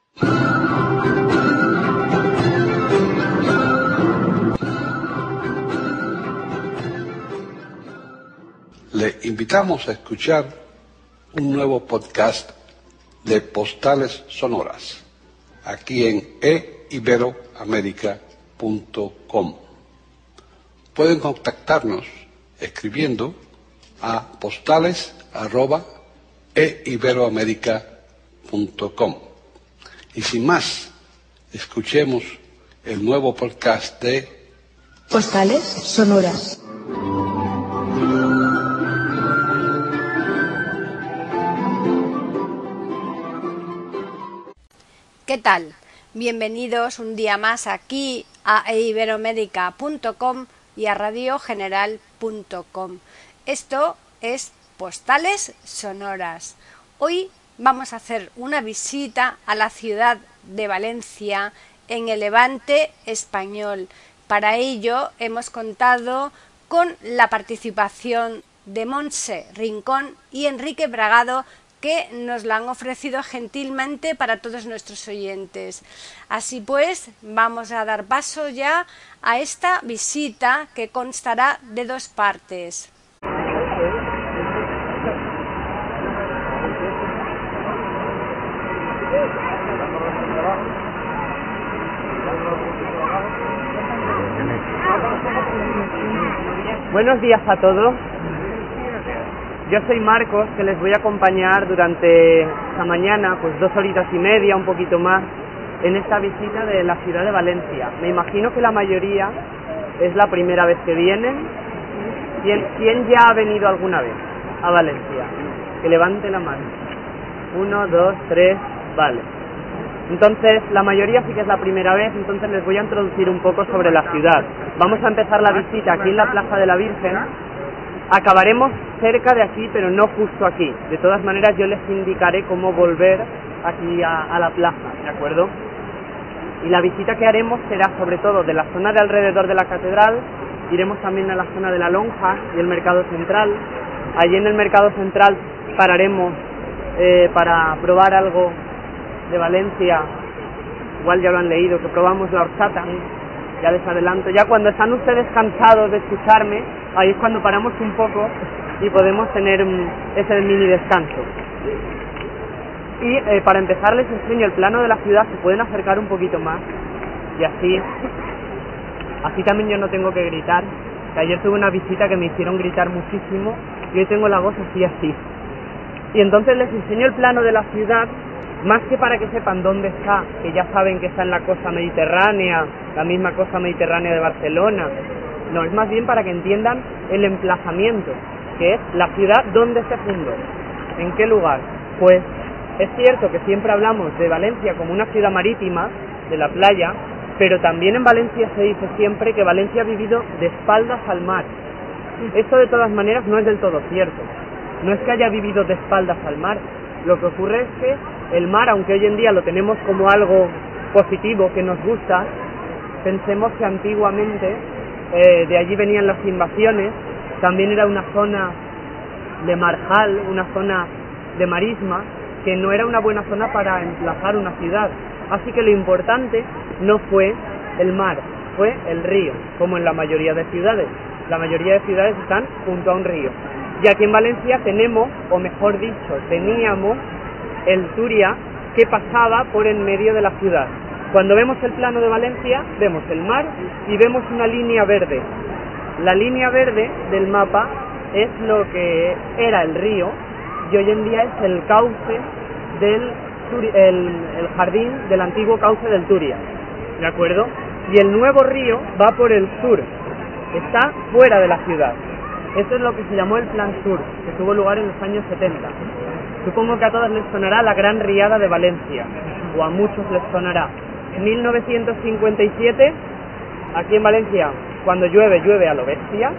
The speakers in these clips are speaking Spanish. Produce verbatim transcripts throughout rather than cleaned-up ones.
Le invitamos a escuchar un nuevo podcast de Postales Sonoras, aquí en e iberoamerica punto com. Pueden contactarnos escribiendo a postales arroba e iberoamerica punto com. Y sin más, escuchemos el nuevo podcast de Postales Sonoras. ¿Qué tal? Bienvenidos un día más aquí a e iberoamerica punto com y a radio general punto com. Esto es Postales Sonoras. Hoy vamos a hacer una visita a la ciudad de Valencia, en el Levante español. Para ello hemos contado con la participación de Montse Rincón y Enrique Bragado, que nos la han ofrecido gentilmente para todos nuestros oyentes. Así pues, vamos a dar paso ya a esta visita, que constará de dos partes. Buenos días a todos. Yo soy Marcos, que les voy a acompañar durante esta mañana, pues dos horitas y media, un poquito más, en esta visita de la ciudad de Valencia. Me imagino que la mayoría es la primera vez que vienen. ¿Quién, quién ya ha venido alguna vez a Valencia? Que levante la mano. Uno, dos, tres, vale. Entonces, la mayoría sí que es la primera vez, entonces les voy a introducir un poco sobre la ciudad. Vamos a empezar la visita aquí en la Plaza de la Virgen. Acabaremos cerca de aquí, pero no justo aquí. De todas maneras, yo les indicaré cómo volver aquí a, a la plaza, ¿de acuerdo? Y la visita que haremos será sobre todo de la zona de alrededor de la catedral. Iremos también a la zona de la Lonja y el Mercado Central. Allí en el Mercado Central pararemos eh, para probar algo de Valencia. Igual ya lo han leído, que probamos la horchata. Ya les adelanto, ya cuando están ustedes cansados de escucharme, ahí es cuando paramos un poco y podemos tener um, ese mini descanso. Y eh, para empezar les enseño el plano de la ciudad. Se pueden acercar un poquito más y así así también yo no tengo que gritar, que ayer tuve una visita que me hicieron gritar muchísimo y hoy tengo la voz así así. Y entonces les enseño el plano de la ciudad, más que para que sepan dónde está, que ya saben que está en la costa mediterránea, la misma costa mediterránea de Barcelona. No, es más bien para que entiendan el emplazamiento, que es la ciudad donde se fundó. ¿En qué lugar? Pues es cierto que siempre hablamos de Valencia como una ciudad marítima, de la playa, pero también en Valencia se dice siempre que Valencia ha vivido de espaldas al mar. Esto de todas maneras no es del todo cierto. No es que haya vivido de espaldas al mar. Lo que ocurre es que el mar, aunque hoy en día lo tenemos como algo positivo, que nos gusta, pensemos que antiguamente eh, de allí venían las invasiones, también era una zona de marjal, una zona de marisma, que no era una buena zona para emplazar una ciudad. Así que lo importante no fue el mar, fue el río, como en la mayoría de ciudades. La mayoría de ciudades están junto a un río. Y aquí en Valencia tenemos, o mejor dicho, teníamos el Turia, que pasaba por en medio de la ciudad. Cuando vemos el plano de Valencia, vemos el mar y vemos una línea verde. La línea verde del mapa es lo que era el río y hoy en día es el cauce del el, el jardín del antiguo cauce del Turia, ¿de acuerdo? Y el nuevo río va por el sur, está fuera de la ciudad. Esto es lo que se llamó el Plan Sur, que tuvo lugar en los años setenta. Supongo que a todos les sonará la Gran Riada de Valencia, o a muchos les sonará. mil novecientos cincuenta y siete, aquí en Valencia, cuando llueve, llueve a lo bestia,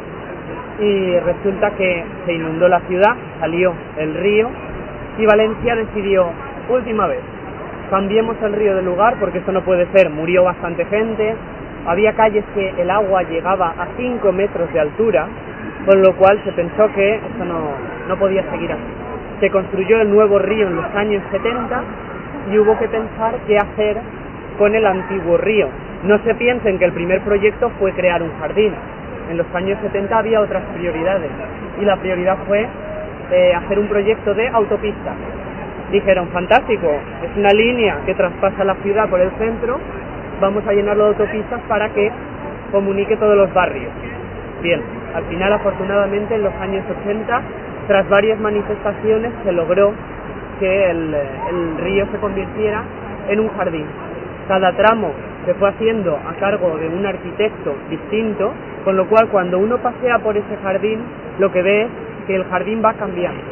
y resulta que se inundó la ciudad, salió el río, y Valencia decidió, última vez, cambiemos el río de lugar, porque esto no puede ser, murió bastante gente, había calles que el agua llegaba a cinco metros de altura, con lo cual se pensó que esto no, no podía seguir así. Se construyó el nuevo río en los años setenta y hubo que pensar qué hacer con el antiguo río. No se piensen que el primer proyecto fue crear un jardín. En los años setenta había otras prioridades y la prioridad fue eh, hacer un proyecto de autopista. Dijeron, fantástico, es una línea que traspasa la ciudad por el centro, vamos a llenarlo de autopistas para que comunique todos los barrios. Bien, al final, afortunadamente, en los años ochenta, tras varias manifestaciones, se logró que el, el río se convirtiera en un jardín. Cada tramo se fue haciendo a cargo de un arquitecto distinto, con lo cual cuando uno pasea por ese jardín, lo que ve es que el jardín va cambiando.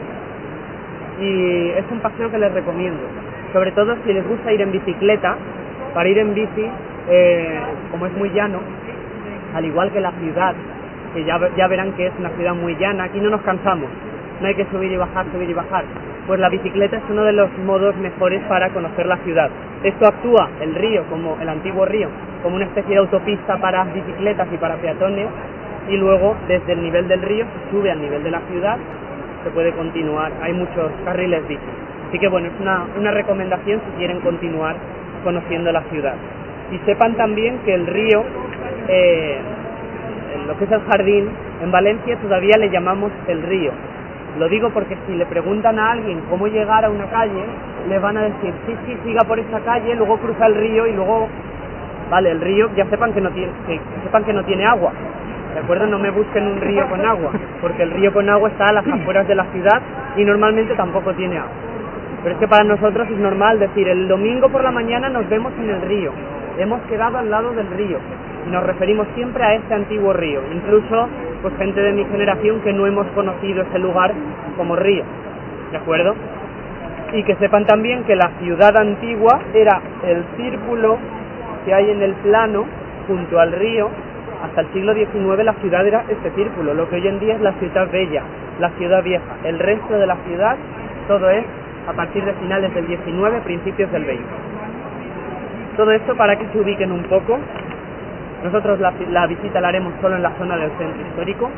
Y es un paseo que les recomiendo, sobre todo si les gusta ir en bicicleta. Para ir en bici, eh, como es muy llano, al igual que la ciudad, que ya, ya verán que es una ciudad muy llana, aquí no nos cansamos, no hay que subir y bajar, subir y bajar, pues la bicicleta es uno de los modos mejores para conocer la ciudad. Esto actúa, el río, como el antiguo río, como una especie de autopista para bicicletas y para peatones, y luego desde el nivel del río se sube al nivel de la ciudad, se puede continuar, hay muchos carriles bici. Así que bueno, es una, una recomendación si quieren continuar conociendo la ciudad. Y sepan también que el río, eh, lo que es el jardín, en Valencia todavía le llamamos el río. Lo digo porque si le preguntan a alguien cómo llegar a una calle, le van a decir, sí, sí, siga por esa calle, luego cruza el río y luego, vale, el río, ya sepan que no tiene, que sepan que no tiene agua. ¿De acuerdo? No me busquen un río con agua, porque el río con agua está a las afueras de la ciudad y normalmente tampoco tiene agua. Pero es que para nosotros es normal decir, el domingo por la mañana nos vemos en el río, hemos quedado al lado del río, y nos referimos siempre a este antiguo río, incluso pues gente de mi generación que no hemos conocido ese lugar como río, ¿de acuerdo? Y que sepan también que la ciudad antigua era el círculo que hay en el plano junto al río. Hasta el siglo diecinueve la ciudad era este círculo, lo que hoy en día es la ciudad bella, la ciudad vieja. El resto de la ciudad, todo es a partir de finales del diecinueve, principios del veinte. Todo esto para que se ubiquen un poco. Nosotros la, la visita la haremos solo en la zona del centro histórico.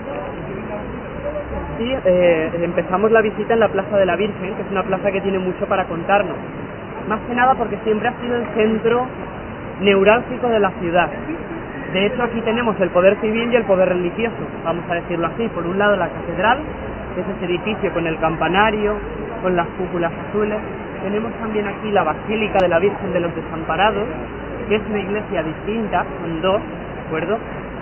Y eh, empezamos la visita en la Plaza de la Virgen, que es una plaza que tiene mucho para contarnos. Más que nada porque siempre ha sido el centro neurálgico de la ciudad. De hecho, aquí tenemos el poder civil y el poder religioso, vamos a decirlo así. Por un lado la catedral, que es ese edificio con el campanario, con las cúpulas azules. Tenemos también aquí la Basílica de la Virgen de los Desamparados, que es una iglesia distinta, son dos, ¿de acuerdo?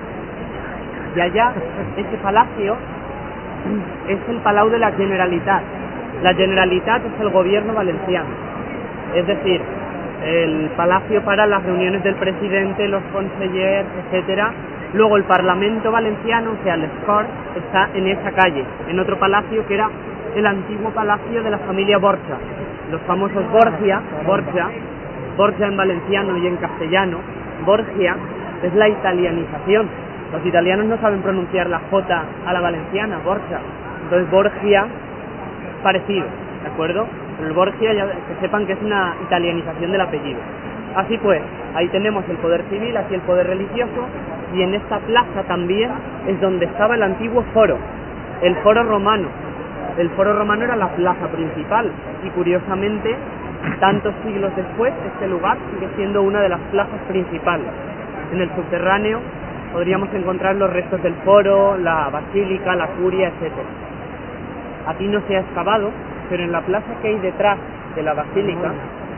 Y allá, ese palacio es el Palau de la Generalitat. La Generalitat es el gobierno valenciano, es decir, el palacio para las reuniones del presidente, los consellers, etcétera. Luego el Parlamento valenciano, o sea, el Corts, está en esa calle, en otro palacio que era el antiguo palacio de la familia Borja, los famosos Borgia, Borja, Borja en valenciano y en castellano. Borgia es la italianización. Los italianos no saben pronunciar la J a la valenciana, Borja. Entonces Borgia, parecido, ¿de acuerdo? Pero el Borgia, ya que sepan que es una italianización del apellido. Así pues, ahí tenemos el poder civil, aquí el poder religioso, y en esta plaza también es donde estaba el antiguo foro, el foro romano. El foro romano era la plaza principal, y curiosamente, tantos siglos después, este lugar sigue siendo una de las plazas principales. En el subterráneo podríamos encontrar los restos del foro, la basílica, la curia, etcétera. Aquí no se ha excavado, pero en la plaza que hay detrás de la basílica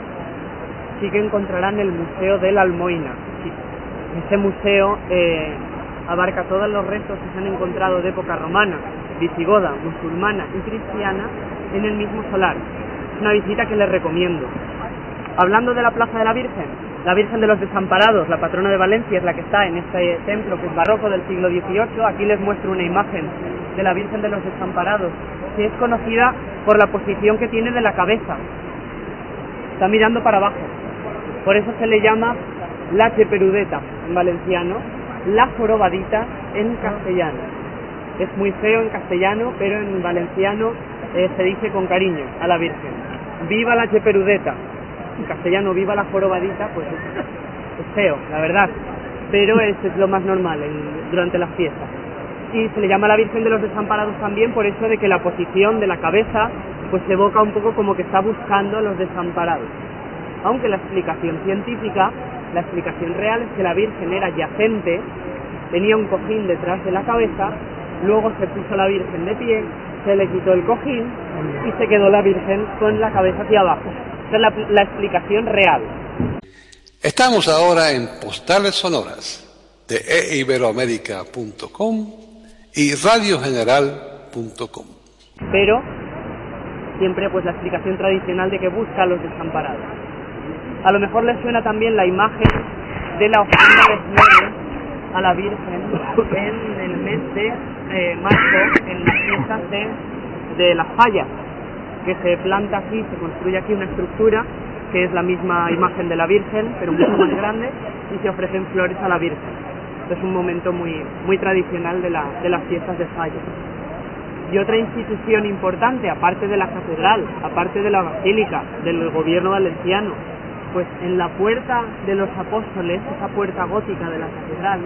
sí que encontrarán el Museo de la Almoina. Este museo eh, abarca todos los restos que se han encontrado de época romana, visigoda, musulmana y cristiana en el mismo solar. Es una visita que les recomiendo. Hablando de la Plaza de la Virgen, la Virgen de los Desamparados, la patrona de Valencia, es la que está en este templo que es barroco del siglo dieciocho. Aquí les muestro una imagen de la Virgen de los Desamparados, que es conocida por la posición que tiene de la cabeza. Está mirando para abajo. Por eso se le llama la cheperudeta en valenciano, la jorobadita en castellano. Es muy feo en castellano, pero en valenciano eh, se dice con cariño a la Virgen. ¡Viva la cheperudeta! En castellano, viva la jorobadita, pues es, es feo, la verdad, pero es, es lo más normal en, durante las fiestas. Y se le llama la Virgen de los Desamparados también por eso de que la posición de la cabeza pues evoca un poco como que está buscando a los desamparados. aunque la explicación científica, la explicación real es que la Virgen era yacente, tenía un cojín detrás de la cabeza, luego se puso la Virgen de pie, se le quitó el cojín y se quedó la Virgen con la cabeza hacia abajo. Esa es la, la explicación real. Estamos ahora en Postales Sonoras de e iberoamérica punto com y radio general punto com. Pero siempre pues la explicación tradicional de que busca a los desamparados. A lo mejor les suena también la imagen de la ofrenda de flores a la Virgen en el mes de eh, marzo, en las fiestas de, de las fallas, que se planta aquí, se construye aquí una estructura que es la misma imagen de la Virgen, pero mucho más grande, y se ofrecen flores a la Virgen. Es un momento muy, muy tradicional de, la, de las fiestas de fallas. Y otra institución importante, aparte de la catedral, aparte de la basílica, del gobierno valenciano, pues en la puerta de los apóstoles, esa puerta gótica de la catedral,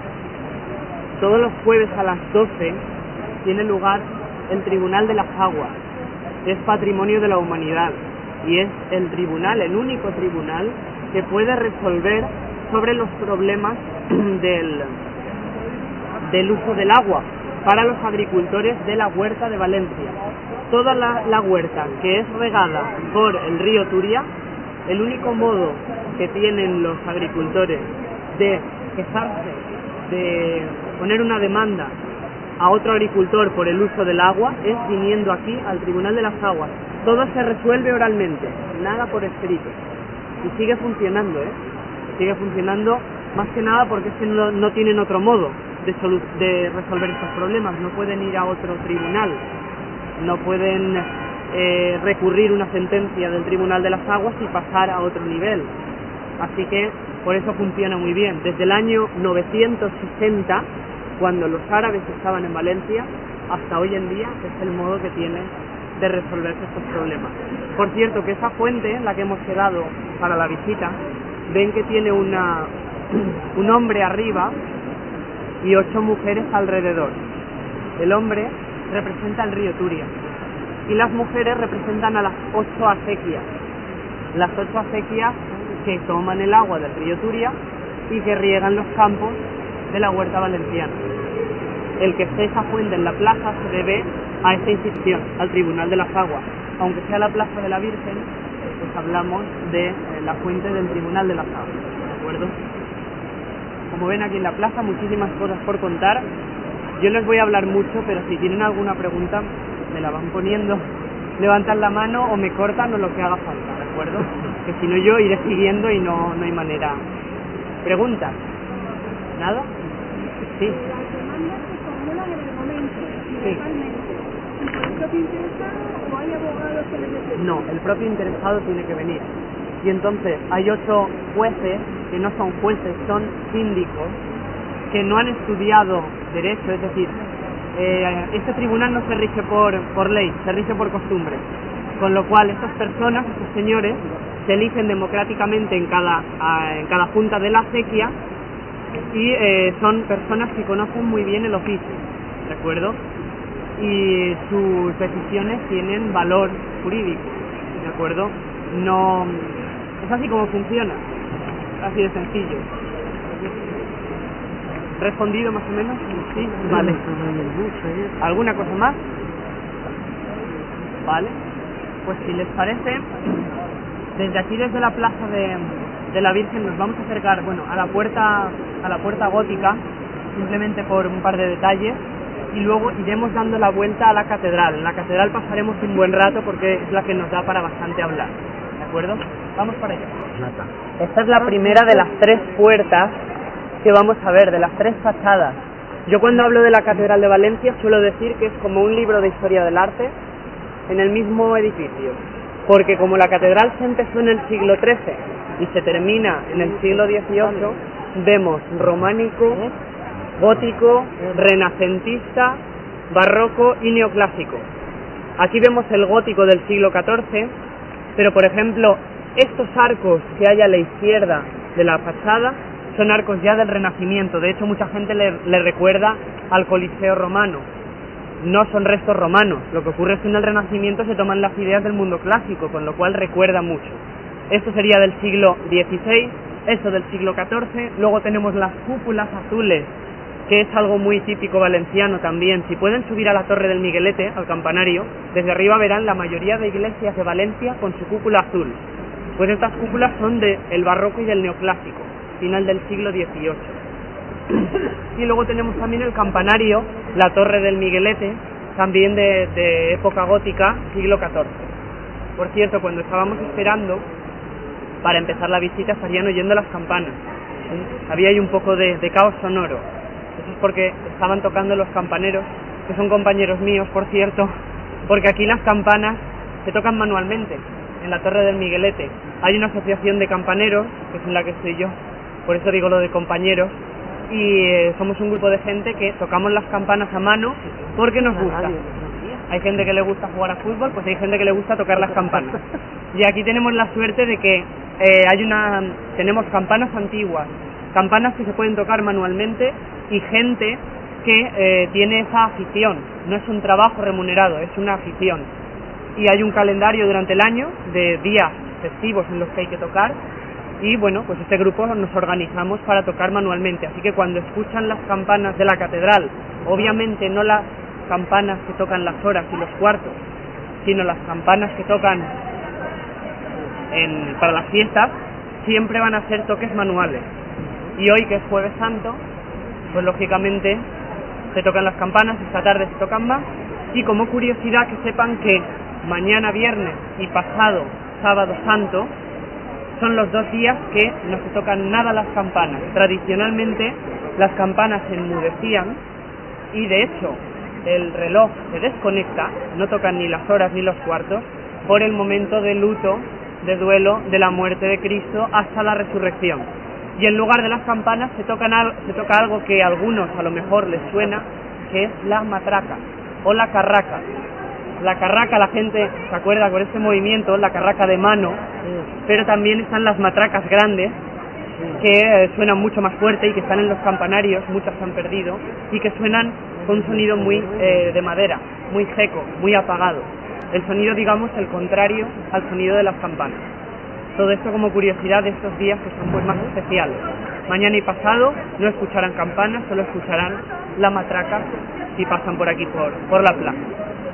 todos los jueves a las doce tiene lugar el Tribunal de las Aguas. Es patrimonio de la humanidad y es el tribunal, el único tribunal que puede resolver sobre los problemas del, del uso del agua para los agricultores de la huerta de Valencia. Toda la, la huerta que es regada por el río Turia, el único modo que tienen los agricultores de quejarse, de poner una demanda a otro agricultor por el uso del agua, es viniendo aquí al Tribunal de las Aguas. Todo se resuelve oralmente, nada por escrito. Y sigue funcionando, ¿eh? Sigue funcionando más que nada porque es que no, no tienen otro modo de, solu de resolver estos problemas. No pueden ir a otro tribunal, no pueden eh, recurrir una sentencia del Tribunal de las Aguas y pasar a otro nivel. Así que por eso funciona muy bien. Desde el año novecientos sesenta, cuando los árabes estaban en Valencia, hasta hoy en día es el modo que tiene de resolver estos problemas. Por cierto, que esa fuente, la que hemos quedado para la visita, ven que tiene una, un hombre arriba y ocho mujeres alrededor. El hombre representa el río Turia y las mujeres representan a las ocho acequias. Las ocho acequias que toman el agua del río Turia y que riegan los campos de la huerta valenciana. El que esté esa fuente en la plaza se debe a esta institución, al Tribunal de las Aguas. Aunque sea la plaza de la Virgen, pues hablamos de eh, la fuente del Tribunal de las Aguas, ¿de acuerdo? Como ven aquí en la plaza, muchísimas cosas por contar. Yo les voy a hablar mucho, pero si tienen alguna pregunta, me la van poniendo, levantan la mano o me cortan o lo que haga falta, ¿de acuerdo? Que si no yo iré siguiendo y no, no hay manera. ¿Preguntas? ¿Nada? Sí. Sí. No, el propio interesado tiene que venir. Y entonces hay ocho jueces que no son jueces, son síndicos, que no han estudiado derecho, es decir, eh, este tribunal no se rige por, por ley, se rige por costumbre. Con lo cual estas personas, estos señores, se eligen democráticamente en cada, en cada junta de la acequia y eh, son personas que conocen muy bien el oficio, ¿de acuerdo? Y sus decisiones tienen valor jurídico, ¿de acuerdo? No, es así como funciona, así de sencillo. ¿Respondido más o menos? Sí, vale. ¿Alguna cosa más? Vale. Pues si les parece, desde aquí, desde la plaza de, de la Virgen, nos vamos a acercar, bueno, a la puerta, a la puerta gótica, simplemente por un par de detalles, y luego iremos dando la vuelta a la catedral. En la catedral pasaremos un buen rato porque es la que nos da para bastante hablar, ¿de acuerdo? Vamos para allá. Esta es la primera de las tres puertas que vamos a ver, de las tres fachadas. Yo cuando hablo de la Catedral de Valencia suelo decir que es como un libro de historia del arte en el mismo edificio, porque como la catedral se empezó en el siglo trece y se termina en el siglo dieciocho, vemos románico, gótico, renacentista, barroco y neoclásico. Aquí vemos el gótico del siglo catorce, pero por ejemplo estos arcos que hay a la izquierda de la fachada son arcos ya del Renacimiento. De hecho, mucha gente le, le recuerda al Coliseo romano. No son restos romanos. Lo que ocurre es que en el Renacimiento se toman las ideas del mundo clásico, con lo cual recuerda mucho. Esto sería del siglo dieciséis, esto del siglo catorce. Luego tenemos las cúpulas azules, que es algo muy típico valenciano también. Si pueden subir a la Torre del Miguelete, al campanario, desde arriba verán la mayoría de iglesias de Valencia con su cúpula azul. Pues estas cúpulas son del barroco y del neoclásico, final del siglo dieciocho. Y luego tenemos también el campanario, la Torre del Miguelete, también de, de época gótica, siglo catorce. Por cierto, cuando estábamos esperando para empezar la visita estarían oyendo las campanas. Había ahí un poco de, de caos sonoro. Eso es porque estaban tocando los campaneros, que son compañeros míos, por cierto, porque aquí las campanas se tocan manualmente, en la Torre del Miguelete. Hay una asociación de campaneros, que es en la que estoy yo, por eso digo lo de compañeros, y eh, somos un grupo de gente que tocamos las campanas a mano porque nos gusta. Hay gente que le gusta jugar a fútbol, pues hay gente que le gusta tocar las campanas. Y aquí tenemos la suerte de que eh, hay una, tenemos campanas antiguas, campanas que se pueden tocar manualmente y gente que eh, tiene esa afición. No es un trabajo remunerado, es una afición. Y hay un calendario durante el año de días festivos en los que hay que tocar. Y bueno, pues este grupo nos organizamos para tocar manualmente. Así que cuando escuchan las campanas de la catedral, obviamente no las campanas que tocan las horas y los cuartos, sino las campanas que tocan en, para las fiestas, siempre van a ser toques manuales. Y hoy, que es Jueves Santo, pues lógicamente se tocan las campanas, esta tarde se tocan más. Y como curiosidad, que sepan que mañana viernes y pasado sábado santo son los dos días que no se tocan nada las campanas. Tradicionalmente las campanas se enmudecían y de hecho el reloj se desconecta, no tocan ni las horas ni los cuartos, por el momento de luto, de duelo de la muerte de Cristo hasta la resurrección. Y en lugar de las campanas se, tocan al, se toca algo que a algunos a lo mejor les suena, que es la matraca o la carraca. La carraca, la gente se acuerda con este movimiento, la carraca de mano, pero también están las matracas grandes, que eh, suenan mucho más fuerte y que están en los campanarios, muchas se han perdido, y que suenan con un sonido muy eh, de madera, muy seco, muy apagado. El sonido, digamos, el contrario al sonido de las campanas. Todo esto como curiosidad de estos días que son pues más especiales. Mañana y pasado no escucharán campanas, solo escucharán la matraca si pasan por aquí, por, por la plaza.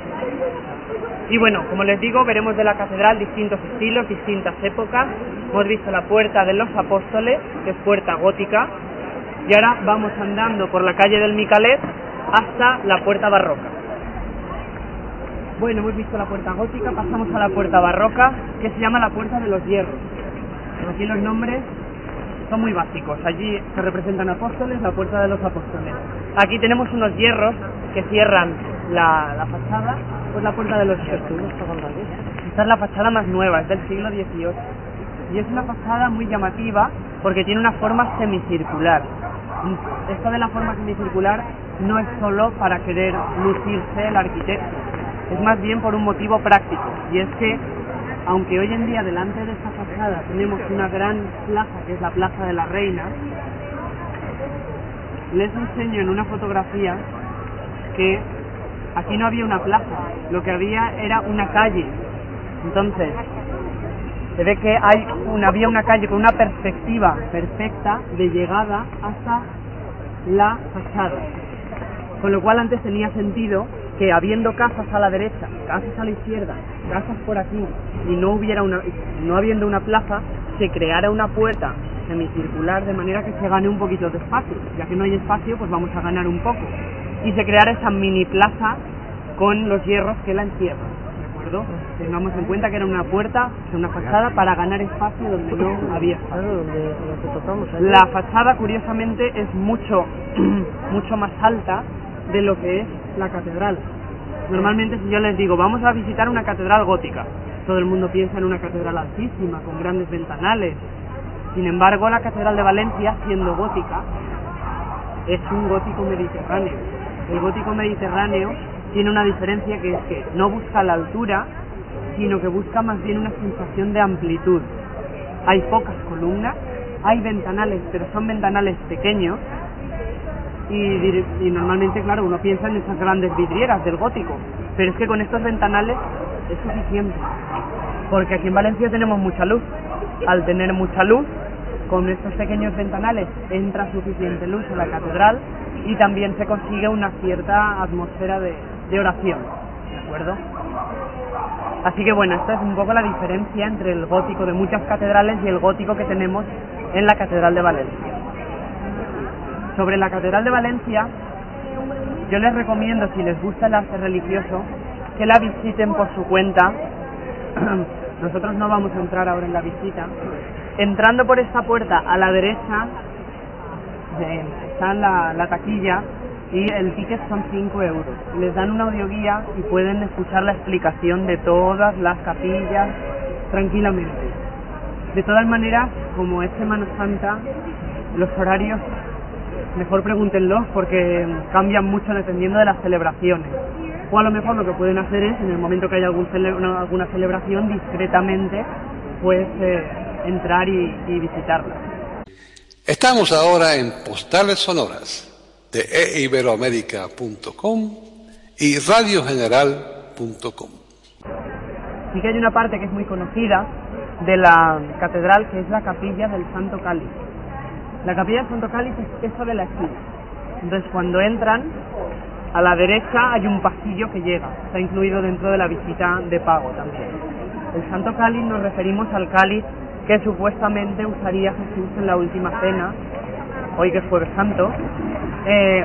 Y bueno, como les digo, veremos de la catedral distintos estilos, distintas épocas. Hemos visto la Puerta de los Apóstoles, que es puerta gótica, y ahora vamos andando por la calle del Micalet hasta la puerta barroca. Bueno, hemos visto la puerta gótica, pasamos a la puerta barroca, que se llama la Puerta de los Hierros. Aquí los nombres son muy básicos. Allí se representan apóstoles, la Puerta de los Apóstoles. Aquí tenemos unos hierros que cierran la, la fachada, pues la Puerta de los Hierros. Esta es la fachada más nueva, es del siglo dieciocho. Y es una fachada muy llamativa porque tiene una forma semicircular. Esto de la forma semicircular no es solo para querer lucirse el arquitecto, es más bien por un motivo práctico, y es que aunque hoy en día delante de esta fachada tenemos una gran plaza, que es la Plaza de la Reina, les enseño en una fotografía que aquí no había una plaza, lo que había era una calle. Entonces se ve que hay una, había una calle con una perspectiva perfecta de llegada hasta la fachada, con lo cual antes tenía sentido que habiendo casas a la derecha, casas a la izquierda, casas por aquí, y no hubiera una, no habiendo una plaza, se creara una puerta semicircular de manera que se gane un poquito de espacio. Ya que no hay espacio, pues vamos a ganar un poco. Y se creara esa mini plaza con los hierros que la encierran, ¿de acuerdo? Tengamos en cuenta que era una puerta, una fachada para ganar espacio donde no había espacio. La fachada, curiosamente, es mucho, mucho más alta de lo que es la catedral. Normalmente, si yo les digo vamos a visitar una catedral gótica, todo el mundo piensa en una catedral altísima con grandes ventanales. Sin embargo, la catedral de Valencia, siendo gótica, es un gótico mediterráneo. El gótico mediterráneo tiene una diferencia, que es que no busca la altura, sino que busca más bien una sensación de amplitud. Hay pocas columnas, hay ventanales, pero son ventanales pequeños. Y, y normalmente, claro, uno piensa en esas grandes vidrieras del gótico, pero es que con estos ventanales es suficiente, porque aquí en Valencia tenemos mucha luz al tener mucha luz, con estos pequeños ventanales entra suficiente luz a la catedral y también se consigue una cierta atmósfera de, de oración, ¿de acuerdo? Así que bueno, esta es un poco la diferencia entre el gótico de muchas catedrales y el gótico que tenemos en la Catedral de Valencia. Sobre la Catedral de Valencia, yo les recomiendo, si les gusta el arte religioso, que la visiten por su cuenta. Nosotros no vamos a entrar ahora en la visita. Entrando por esta puerta a la derecha eh, está la, la taquilla y el ticket son cinco euros. Les dan una audioguía y pueden escuchar la explicación de todas las capillas tranquilamente. De todas maneras, como es Semana Santa, los horarios mejor pregúntenlos porque cambian mucho dependiendo de las celebraciones. O a lo mejor lo que pueden hacer es, en el momento que haya algún cele una, alguna celebración, discretamente, pues eh, entrar y, y visitarla. Estamos ahora en Postales Sonoras de e iberoamérica punto com y radio general punto com. Sí que hay una parte que es muy conocida de la catedral, que es la capilla del Santo Cáliz. La capilla del Santo Cáliz es esa de la esquina. Entonces, cuando entran, a la derecha hay un pasillo que llega. Está incluido dentro de la visita de pago también. El Santo Cáliz nos referimos al cáliz que supuestamente usaría Jesús en la última cena, hoy que es Jueves Santo. Eh,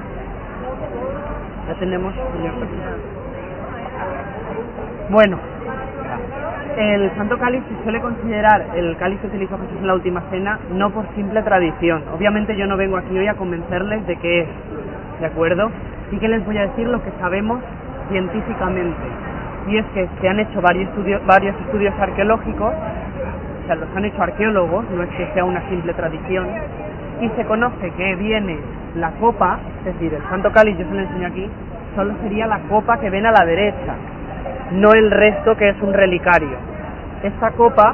ya tenemos... Bueno, el Santo Cáliz se suele considerar el cáliz que utilizó Jesús en la última cena no por simple tradición. Obviamente yo no vengo aquí hoy a convencerles de qué es, ¿de acuerdo? Sí que les voy a decir lo que sabemos científicamente, y es que se han hecho varios estudios, varios estudios arqueológicos, o sea, los han hecho arqueólogos, no es que sea una simple tradición, y se conoce que viene la copa, es decir, el Santo Cáliz, yo se lo enseño aquí, solo sería la copa que ven a la derecha, no el resto que es un relicario. Esta copa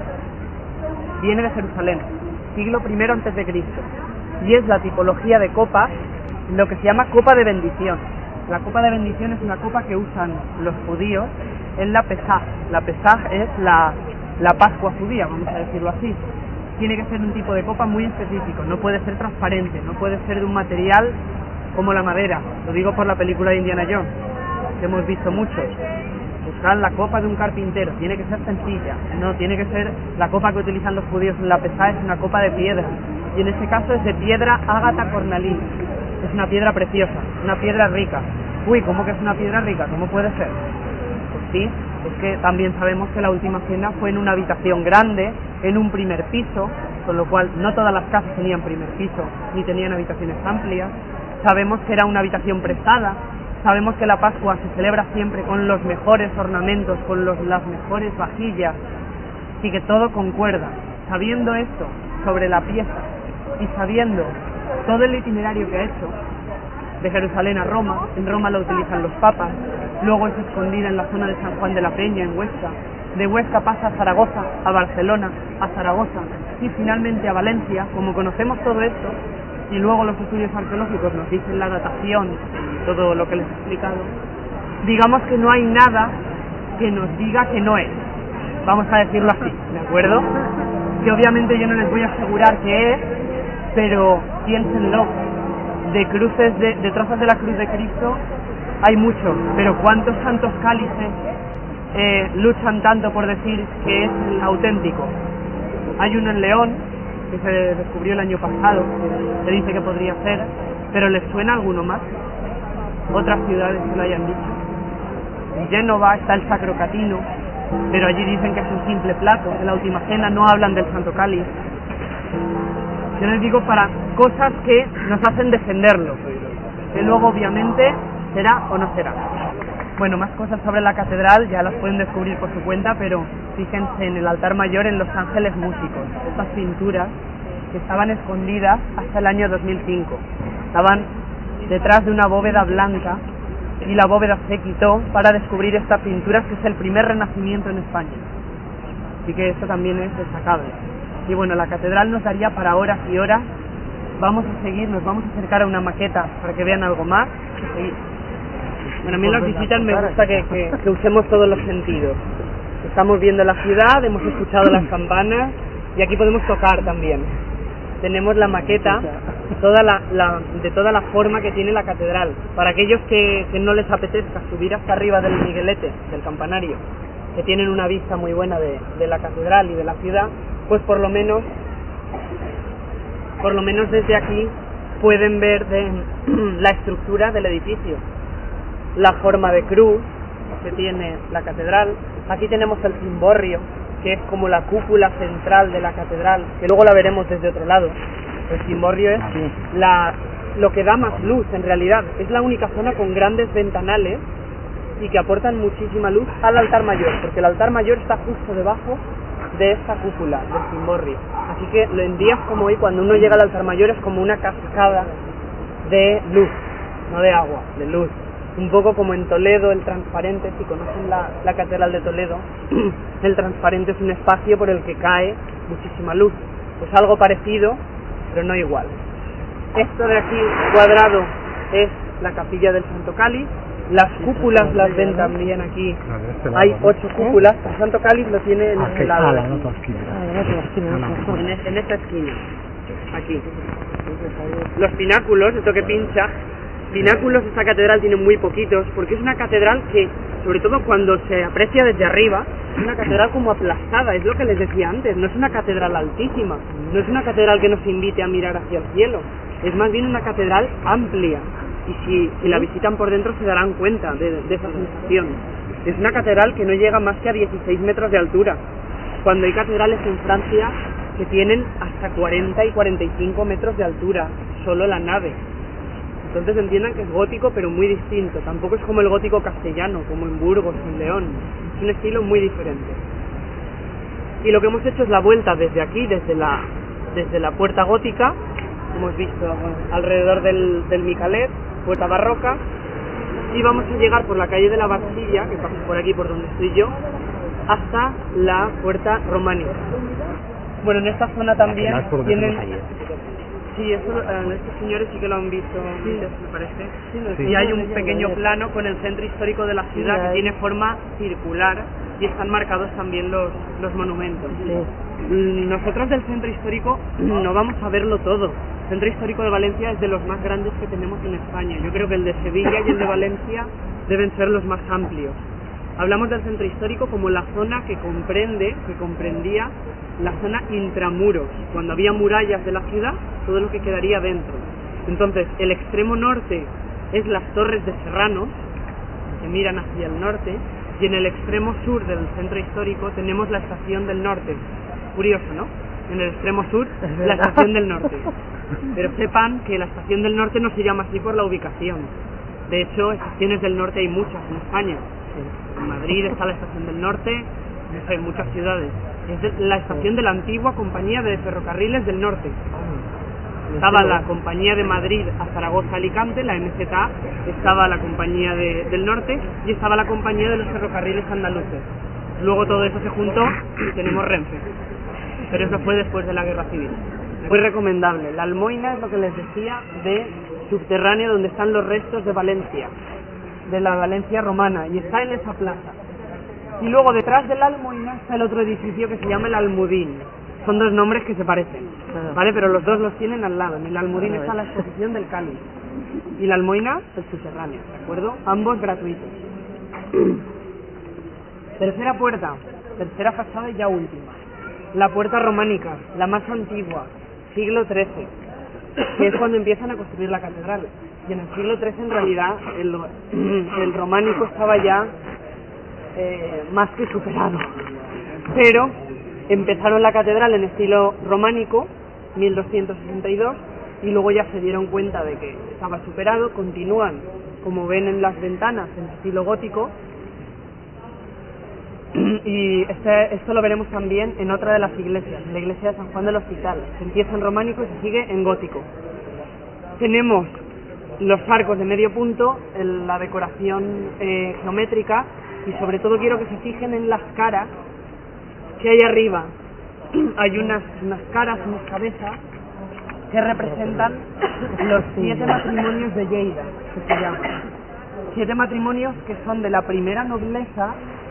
viene de Jerusalén, siglo primero antes de Cristo, y es la tipología de copas, lo que se llama copa de bendición. La copa de bendición es una copa que usan los judíos en la Pesaj. La Pesaj es la, la Pascua judía, vamos a decirlo así. Tiene que ser un tipo de copa muy específico, no puede ser transparente, no puede ser de un material como la madera. Lo digo por la película de Indiana Jones, que hemos visto muchos. Buscan la copa de un carpintero, tiene que ser sencilla, no tiene que ser la copa que utilizan los judíos en la Pesaj, es una copa de piedra, y en este caso es de piedra ágata cornalina. Es una piedra preciosa, una piedra rica. Uy, ¿cómo que es una piedra rica? ¿Cómo puede ser? Pues sí, es que también sabemos que la última cena fue en una habitación grande, en un primer piso, con lo cual no todas las casas tenían primer piso, ni tenían habitaciones amplias. Sabemos que era una habitación prestada, sabemos que la Pascua se celebra siempre con los mejores ornamentos, con los, las mejores vajillas, y que todo concuerda. Sabiendo esto sobre la pieza y sabiendo todo el itinerario que ha hecho de Jerusalén a Roma, en Roma lo utilizan los papas, luego es escondida en la zona de San Juan de la Peña, en Huesca, de Huesca pasa a Zaragoza, a Barcelona, a Zaragoza y finalmente a Valencia. Como conocemos todo esto y luego los estudios arqueológicos nos dicen la datación y todo lo que les he explicado, digamos que no hay nada que nos diga que no es, vamos a decirlo así, ¿de acuerdo? Que obviamente yo no les voy a asegurar que es, pero piénsenlo, de cruces, de, de trazas de la cruz de Cristo hay muchos, pero ¿cuántos santos cálices eh, luchan tanto por decir que es el auténtico? Hay uno en León, que se descubrió el año pasado, que se dice que podría ser, pero ¿les suena alguno más? Otras ciudades que lo hayan dicho. En Génova está el Sacro Catino, pero allí dicen que es un simple plato. En la última cena no hablan del Santo Cáliz. Yo les digo para cosas que nos hacen defenderlo, que luego obviamente será o no será. Bueno, más cosas sobre la catedral ya las pueden descubrir por su cuenta, pero fíjense en el altar mayor, en los ángeles músicos, estas pinturas que estaban escondidas hasta el año dos mil cinco, estaban detrás de una bóveda blanca y la bóveda se quitó para descubrir estas pinturas, que es el primer renacimiento en España, así que esto también es destacable. Y bueno, la catedral nos daría para horas y horas. Vamos a seguir, nos vamos a acercar a una maqueta para que vean algo más y seguir. Bueno, a mí en las visitas me gusta que, que, que usemos todos los sentidos. Estamos viendo la ciudad, hemos escuchado las campanas y aquí podemos tocar también. Tenemos la maqueta toda la, la, de toda la forma que tiene la catedral. Para aquellos que, que no les apetezca subir hasta arriba del Miguelete, del campanario, que tienen una vista muy buena de, de la catedral y de la ciudad, pues por lo menos por lo menos desde aquí pueden ver de, la estructura del edificio, la forma de cruz que tiene la catedral. Aquí tenemos el cimborrio, que es como la cúpula central de la catedral, que luego la veremos desde otro lado. El cimborrio es la, lo que da más luz, en realidad. Es la única zona con grandes ventanales y que aportan muchísima luz al altar mayor, porque el altar mayor está justo debajo de esta cúpula, del cimborrio. Así que en días como hoy, cuando uno llega al altar mayor, es como una cascada de luz, no de agua, de luz. Un poco como en Toledo, el transparente, si conocen la, la catedral de Toledo, el transparente es un espacio por el que cae muchísima luz. Pues algo parecido, pero no igual. Esto de aquí, cuadrado, es la capilla del Santo Cáliz. Las cúpulas las ven también aquí. Hay ocho cúpulas. El Santo Cáliz lo tiene en este lado. En, en esta esquina. Aquí. Los pináculos, esto que pincha. Pináculos, esta catedral tiene muy poquitos, porque es una catedral que, sobre todo cuando se aprecia desde arriba, es una catedral como aplastada, es lo que les decía antes, no es una catedral altísima, no es una catedral que nos invite a mirar hacia el cielo, es más bien una catedral amplia, y si, si la visitan por dentro se darán cuenta de, de esa sensación. Es una catedral que no llega más que a dieciséis metros de altura, cuando hay catedrales en Francia que tienen hasta cuarenta y cuarenta y cinco metros de altura, solo la nave. Entonces entiendan que es gótico, pero muy distinto. Tampoco es como el gótico castellano, como en Burgos, en León. Es un estilo muy diferente. Y lo que hemos hecho es la vuelta desde aquí, desde la, desde la puerta gótica, hemos visto bueno, alrededor del, del Micalet, puerta barroca, y vamos a llegar por la calle de la Bastilla, que pasa por aquí por donde estoy yo, hasta la puerta románica. Bueno, en esta zona también tienen... Sí, eso, eh, estos señores sí que lo han visto antes, me parece. Sí, y hay un pequeño plano con el centro histórico de la ciudad que tiene forma circular y están marcados también los, los monumentos. Sí. Nosotros del centro histórico no vamos a verlo todo. El centro histórico de Valencia es de los más grandes que tenemos en España. Yo creo que el de Sevilla y el de Valencia deben ser los más amplios. Hablamos del centro histórico como la zona que comprende, que comprendía la zona intramuros, cuando había murallas de la ciudad, todo lo que quedaría dentro. Entonces, el extremo norte es las Torres de Serrano, que miran hacia el norte, y en el extremo sur del centro histórico tenemos la Estación del Norte. Curioso, ¿no? En el extremo sur, la Estación del Norte. Pero sepan que la Estación del Norte no se llama así por la ubicación. De hecho, estaciones del norte hay muchas en España. En Madrid está la Estación del Norte, no sé, en muchas ciudades. Es la estación de la antigua Compañía de Ferrocarriles del Norte. Estaba la Compañía de Madrid a Zaragoza, Alicante, la M Z A, estaba la Compañía de, del Norte y estaba la Compañía de los Ferrocarriles Andaluces. Luego todo eso se juntó y tenemos Renfe. Pero eso fue después de la Guerra Civil. Muy recomendable. La Almoina es lo que les decía de subterráneo donde están los restos de Valencia, de la Valencia romana, y está en esa plaza. Y luego detrás de la Almoina está el otro edificio que se llama el Almudín. Son dos nombres que se parecen, ¿vale? Pero los dos los tienen al lado. En el Almudín está la exposición del Cáliz y la Almoina el subterráneo, ¿de acuerdo? Ambos gratuitos. Tercera puerta, tercera fachada y ya última. La puerta románica, la más antigua, siglo trece, que es cuando empiezan a construir la catedral. Y en el siglo trece en realidad el, el románico estaba ya eh, más que superado. Pero empezaron la catedral en estilo románico, mil doscientos sesenta y dos, y luego ya se dieron cuenta de que estaba superado, continúan, como ven en las ventanas, en estilo gótico, y este, esto lo veremos también en otra de las iglesias, en la iglesia de San Juan del Hospital. Se empieza en románico y se sigue en gótico. Tenemos los arcos de medio punto, el, la decoración eh, geométrica, y sobre todo quiero que se fijen en las caras que hay arriba. Hay unas, unas caras, unas cabezas que representan los siete matrimonios de Lleida, que se llaman. Siete matrimonios que son de la primera nobleza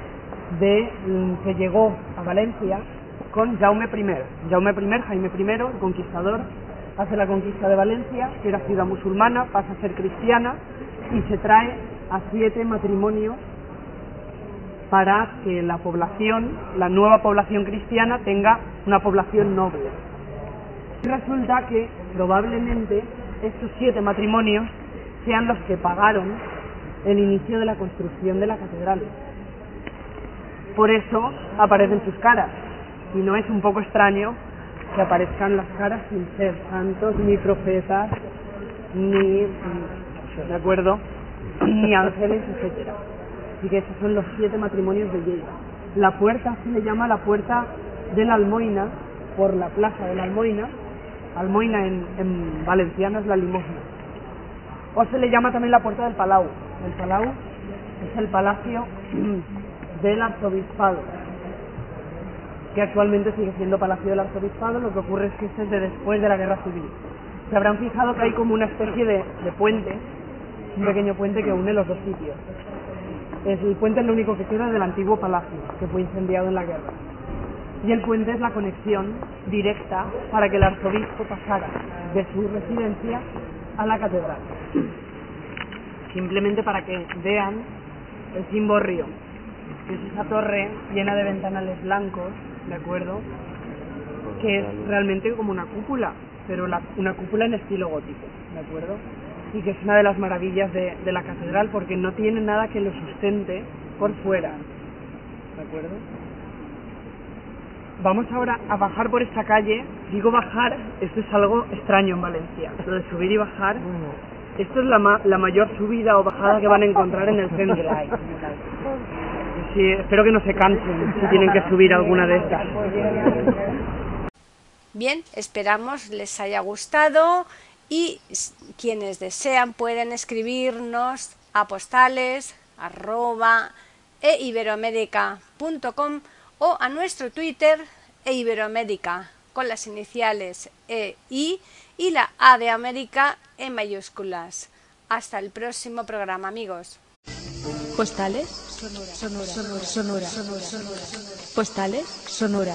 de mm, que llegó a Valencia con Jaume primero. Jaume primero, Jaime primero, el conquistador, hace la conquista de Valencia, que era ciudad musulmana, pasa a ser cristiana y se trae a siete matrimonios para que la población, la nueva población cristiana, tenga una población noble. Resulta que probablemente estos siete matrimonios sean los que pagaron el inicio de la construcción de la catedral. Por eso aparecen sus caras, y no es un poco extraño que aparezcan las caras sin ser santos, ni profetas, ni, ¿de acuerdo?, ni ángeles, etcétera. Así que esos son los siete matrimonios de Lleida. La puerta se le llama la puerta de la Almoina, por la plaza de la Almoina. Almoina en, en valenciano es la limosna. O se le llama también la puerta del Palau. El Palau es el palacio del arzobispado, que actualmente sigue siendo palacio del arzobispado. Lo que ocurre es que este es de después de la guerra civil. Se habrán fijado que hay como una especie de, de puente, un pequeño puente que une los dos sitios. El puente es lo único que queda del antiguo palacio, que fue incendiado en la guerra. Y el puente es la conexión directa para que el arzobispo pasara de su residencia a la catedral. Simplemente para que vean el cimborrio, que es esa torre llena de ventanales blancos, ¿de acuerdo?, que es realmente como una cúpula, pero la, una cúpula en estilo gótico, ¿de acuerdo?, y que es una de las maravillas de, de la catedral, porque no tiene nada que lo sustente por fuera, ¿de acuerdo? Vamos ahora a bajar por esta calle. Digo bajar, esto es algo extraño en Valencia, lo de subir y bajar. Esto es la, ma la mayor subida o bajada que van a encontrar en el centro. Sí, espero que no se cansen si tienen que subir alguna de estas. Bien, esperamos les haya gustado, y quienes desean pueden escribirnos a postales arroba eiberoamerica punto com o a nuestro Twitter eiberoamerica con las iniciales E I y la A de América en mayúsculas. Hasta el próximo programa, amigos. Postales Sonora. Sonora. Sonora. Sonora. Sonora. Postales Sonora.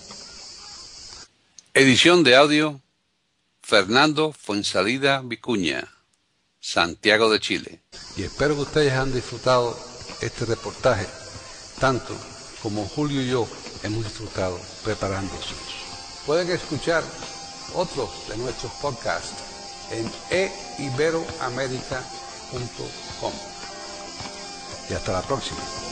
Edición de audio Fernando Fuensalida Vicuña, Santiago de Chile. Y espero que ustedes hayan disfrutado este reportaje, tanto como Julio y yo hemos disfrutado preparándolos. Pueden escuchar otros de nuestros podcasts en e iberoamerica punto com. Y hasta la próxima.